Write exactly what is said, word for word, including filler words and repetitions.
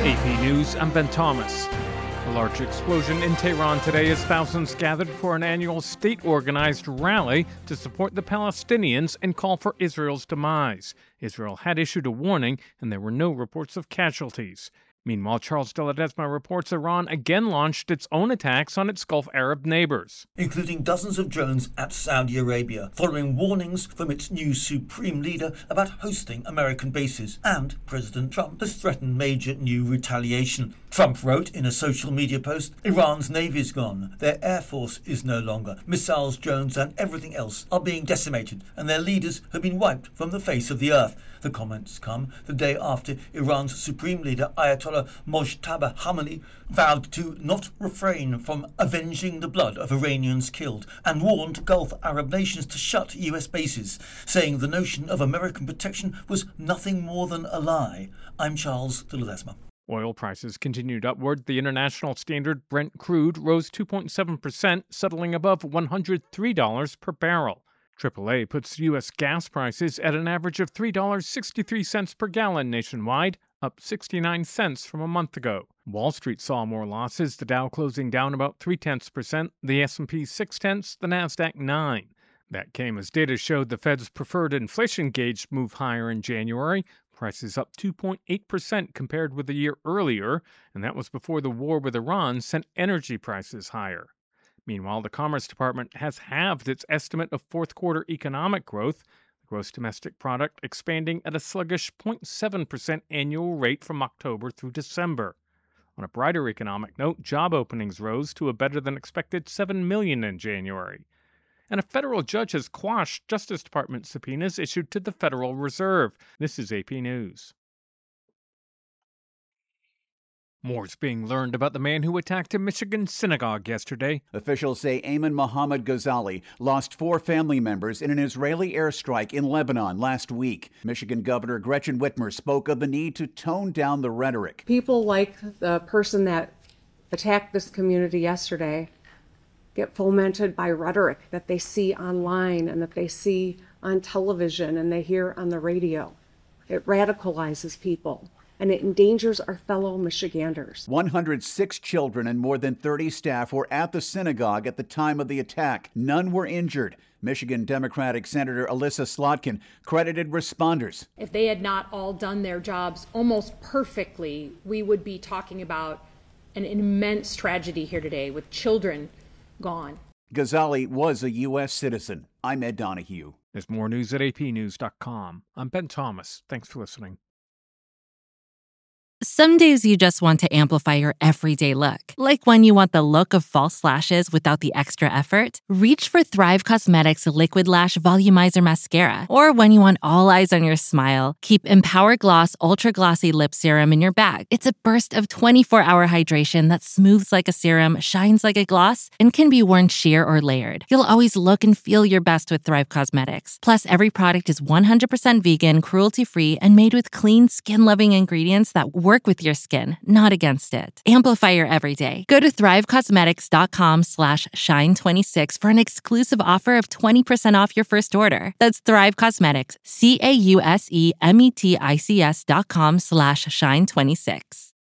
A P News, I'm Ben Thomas. A large explosion in Tehran today as thousands gathered for an annual state-organized rally to support the Palestinians and call for Israel's demise. Israel had issued a warning, and there were no reports of casualties. Meanwhile, Charles de Ledesma reports Iran again launched its own attacks on its Gulf Arab neighbors, including dozens of drones at Saudi Arabia, following warnings from its new supreme leader about hosting American bases. And President Trump has threatened major new retaliation. Trump wrote in a social media post, "Iran's navy's gone, their air force is no longer, missiles, drones and everything else are being decimated, and their leaders have been wiped from the face of the earth." The comments come the day after Iran's supreme leader Ayatollah Mojtaba Khamenei vowed to not refrain from avenging the blood of Iranians killed and warned Gulf Arab nations to shut U S bases, saying the notion of American protection was nothing more than a lie. I'm Charles de Ledesma. Oil prices continued upward. The international standard Brent crude rose two point seven percent, settling above one hundred three dollars per barrel. triple A puts U S gas prices at an average of three dollars and sixty-three cents per gallon nationwide, up sixty-nine cents from a month ago. Wall Street saw more losses, the Dow closing down about three-tenths percent, the S and P six-tenths, the NASDAQ nine. That came as data showed the Fed's preferred inflation gauge move higher in January. Prices up two point eight percent compared with a year earlier, and that was before the war with Iran sent energy prices higher. Meanwhile, the Commerce Department has halved its estimate of fourth quarter economic growth, the gross domestic product expanding at a sluggish zero point seven percent annual rate from October through December. On a brighter economic note, job openings rose to a better-than-expected seven million in January. And a federal judge has quashed Justice Department subpoenas issued to the Federal Reserve. This is A P News. More's being learned about the man who attacked a Michigan synagogue yesterday. Officials say Ayman Mohammed Ghazali lost four family members in an Israeli airstrike in Lebanon last week. Michigan Governor Gretchen Whitmer spoke of the need to tone down the rhetoric. People like the person that attacked this community yesterday get fomented by rhetoric that they see online and that they see on television and they hear on the radio. It radicalizes people. And it endangers our fellow Michiganders. one hundred six children and more than thirty staff were at the synagogue at the time of the attack. None were injured. Michigan Democratic Senator Alyssa Slotkin credited responders. If they had not all done their jobs almost perfectly, we would be talking about an immense tragedy here today with children gone. Ghazali was a U S citizen. I'm Ed Donahue. There's more news at A P news dot com. I'm Ben Thomas. Thanks for listening. Some days you just want to amplify your everyday look. Like when you want the look of false lashes without the extra effort. Reach for Thrive Cosmetics Liquid Lash Volumizer Mascara. Or when you want all eyes on your smile, keep Empower Gloss Ultra Glossy Lip Serum in your bag. It's a burst of twenty-four hour hydration that smooths like a serum, shines like a gloss, and can be worn sheer or layered. You'll always look and feel your best with Thrive Cosmetics. Plus, every product is one hundred percent vegan, cruelty-free, and made with clean, skin-loving ingredients that work Work with your skin, not against it. Amplify your everyday. Go to thrivecosmetics.com slash shine26 for an exclusive offer of twenty percent off your first order. That's Thrive Cosmetics, C-A-U-S-E-M-E-T-I-C-S dot com slash shine26.